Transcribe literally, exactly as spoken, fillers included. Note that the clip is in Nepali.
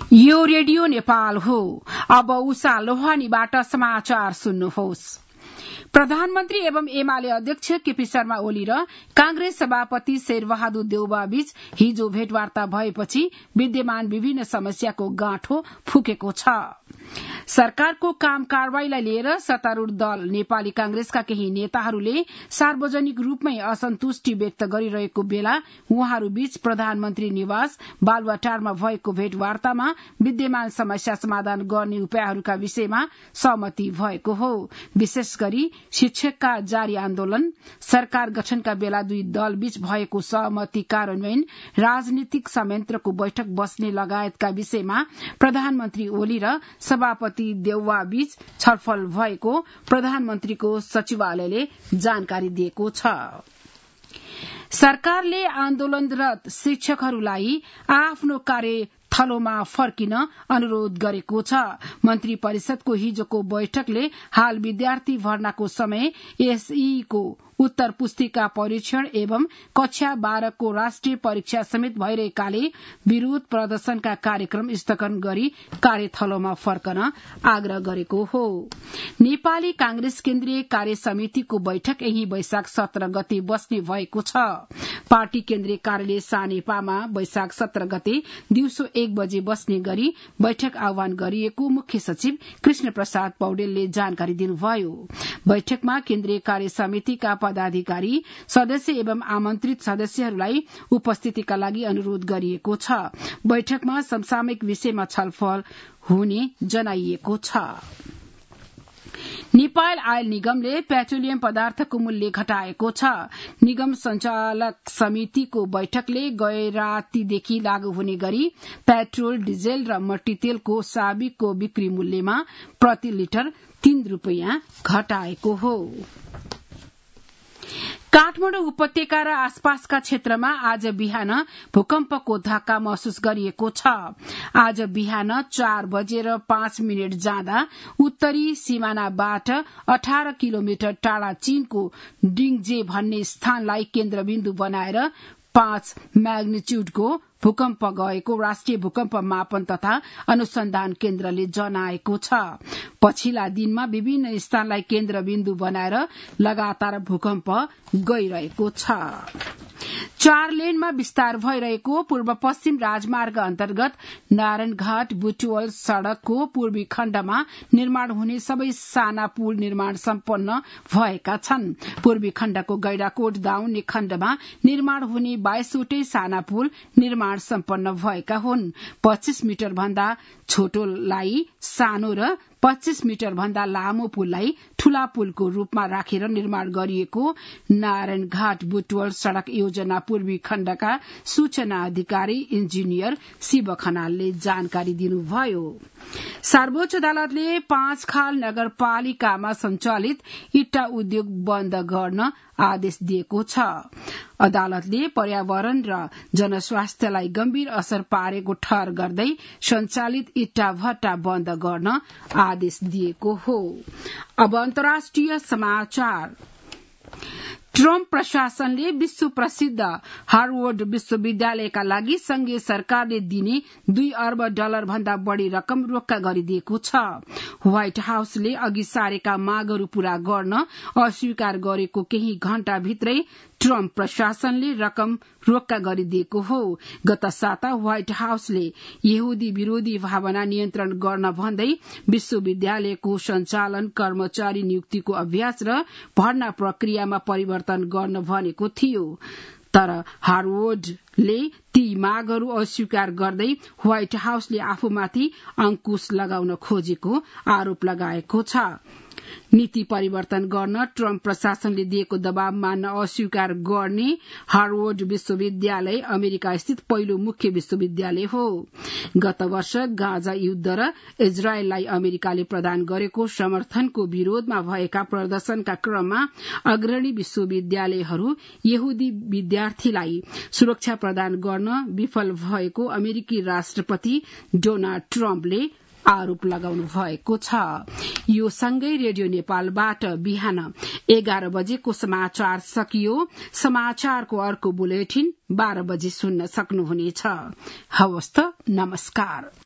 यो रेडियो नेपाल हो। अब उषा लोहानीबाट समाचार सुन्नुहोस्। प्रधानमन्त्री एवं एमाले अध्यक्ष केपी शर्मा ओली र कांग्रेस सभापति शेरबहादुर देउवा बीच हिजो भेटवार्ता भएपछि विद्यमान विभिन्न समस्याको गाँठो फुकेको छ। सरकारको काम कारवाहीलाई लिएर सत्तारूढ़ दल नेपाली कांग्रेसका केही नेताहरूले सार्वजनिक रूपमै असन्तुष्टि व्यक्त गरिरहेको बेला उहाँहरूबीच प्रधानमन्त्री निवास बालुवाटारमा भएको भेटवार्तामा विद्यमान समस्या समाधान गर्ने उपायहरूका विषयमा सहमति भएको हो। विशेष गरी शिक्षकका जारी आन्दोलन, सरकार गठनका बेला दुई दलबीच भएको सहमति कार्यान्वयन, राजनीतिक संयन्त्रको बैठक बस्ने लगायतका विषयमा प्रधानमन्त्री ओली र सभापति देउवा बीच छलफल भएको प्रधानमन्त्रीको सचिवालयले जानकारी दिएको छ। सरकारले आन्दोलनरत शिक्षकहरूलाई आफ्नो कार्य थलोमा फर्किन अनुरोध गरेको छ। मन्त्री परिषदको हिजोको बैठकले हाल विद्यार्थी भर्नाको समय एसई को उत्तर पुस्तिका परीक्षण एवं कक्षा बाह्रको राष्ट्रिय परीक्षा समेत भइरहेकाले विरोध प्रदर्शनका कार्यक्रम स्थगन गरी कार्यथलोमा फर्कन आग्रह गरेको हो। नेपाली कांग्रेस केन्द्रीय कार्य समितिको बैठक यही वैशाख सत्र गते बस्ने भएको छ। पार्टी केन्द्रीय कार्यालय सानेपामा वैशाख सत्र गते दिउँसो एक बजे बस्ने गरी बैठक आह्वान गरिएको मुख्य सचिव कृष्ण प्रसाद पौडेलले जानकारी दिनुभयो। बैठकमा केन्द्रीय कार्य समितिका पदाधिकारी, सदस्य एवं आमन्त्रित सदस्यहरूलाई उपस्थितिका लागि अनुरोध गरिएको छ। बैठकमा समसामयिक विषयमा छलफल हुने जनाइएको छ। नेपाल आयल निगमले पेट्रोलियम पदार्थको मूल्य घटाएको छ। निगम संचालक समितिको बैठकले गए रातीदेखि लागू हुने गरी पेट्रोल, डिजेल र मट्टीतेलको साबिकको बिक्री मूल्यमा प्रति लिटर तीन रूपियाँ घटाएको हो। काठमाडौँ उपत्यका र आसपासका क्षेत्रमा आज बिहान भूकम्पको धक्का महसुस गरिएको छ। आज बिहान चार बजेर पाँच मिनट जाँदा उत्तरी सिमानाबाट अठार किलोमिटर टाढा चीनको डिङजे भन्ने स्थानलाई केन्द्रबिन्दु बनाएर पाँच म्याग्निच्युडको भूकम्प गएको राष्ट्रिय भूकम्प मापन तथा अनुसन्धान केन्द्रले जनाएको छ। पछिल्ला दिनमा विभिन्न स्थानलाई केन्द्रबिन्दु बनाएर लगातार भूकम्प गइरहेको छ। चार लेनमा विस्तार भइरहेको पूर्व पश्चिम राजमार्ग अन्तर्गत नारायणघाट बुटवल सड़कको पूर्वी खण्डमा निर्माण हुने सबै साना पुल निर्माण सम्पन्न भएका छन्। पूर्वी खण्डको गैडाकोट दाउन्ने खण्डमा निर्माण हुने बाइसवटै साना पुल निर्माण सम्पन्न भएका हुन्। पच्चीस मिटर भन्दा छोटोलाई सानो र पच्चीस मिटर भन्दा लामो पुललाई ठूला पुलको रूपमा राखेर निर्माण गरिएको नारायणघाट बुटवल सड़क योजना पूर्वी खण्डका सूचना अधिकारी इन्जिनियर शिव खनालले जानकारी दिनुभयो। सर्वोच्च अदालतले पाँच खाल नगरपालिकामा सञ्चालित इट्टा उद्योग बन्द गर्न आदेश दिएको छ। अदालतले पर्यावरण र जनस्वास्थ्यलाई गम्भीर असर पारेको ठहर गर्दै सञ्चालित इट्टा भट्टा बन्द गर्न आदेश दिएको हो। अब अन्तर्राष्ट्रिय समाचार। ट्रम्प प्रशासनले विश्व प्रसिद्ध हार्वर्ड विश्वविद्यालयका लागि संघीय सरकारले दिने दुई अर्ब डलर भन्दा बढ़ी रकम रोक्का गरिदिएको छ। व्हाइट हाउसले अघि सारेका मागहरू पूरा गर्न अस्वीकार गरेको केही घण्टा भित्रै ट्रम्प प्रशासनले रकम रोक्का गरिदिएको हो। गत साता व्हाइट हाउसले यहुदी विरोधी भावना नियन्त्रण गर्न भन्दै विश्वविद्यालयको सञ्चालन, कर्मचारी नियुक्तिको अभ्यास र भर्ना प्रक्रियामा परिवर्तन गर्न भनेको थियो। तर हार्वर्डले ती मागहरू अस्वीकार गर्दै व्हाइट हाउसले आफूमाथि अंकुश लगाउन खोजेको आरोप लगाएको छ। नीति परिवर्तन गर्न ट्रम्प प्रशासनले दिएको दबाव मान्न अस्वीकार गर्ने हार्वर्ड विश्वविद्यालय अमेरिका स्थित पहिलो मुख्य विश्वविद्यालय हो। गत वर्ष गाजा युद्ध र इजरायललाई अमेरिकाले प्रदान गरेको समर्थनको विरोधमा भएका प्रदर्शनका क्रममा अग्रणी विश्वविद्यालयहरू यहुदी विद्यार्थीलाई सुरक्षा प्रदान गर्न विफल भएको अमेरिकी राष्ट्रपति डोनाल्ड ट्रम्पले आरोप लगाउनु भएको छ। यो सँगै रेडियो नेपालबाट बिहान एघार बजेको समाचार सकियो। समाचारको अर्को बुलेटिन बाह्र बजे सुन्न सक्नुहुनेछ। हवस् त, नमस्कार।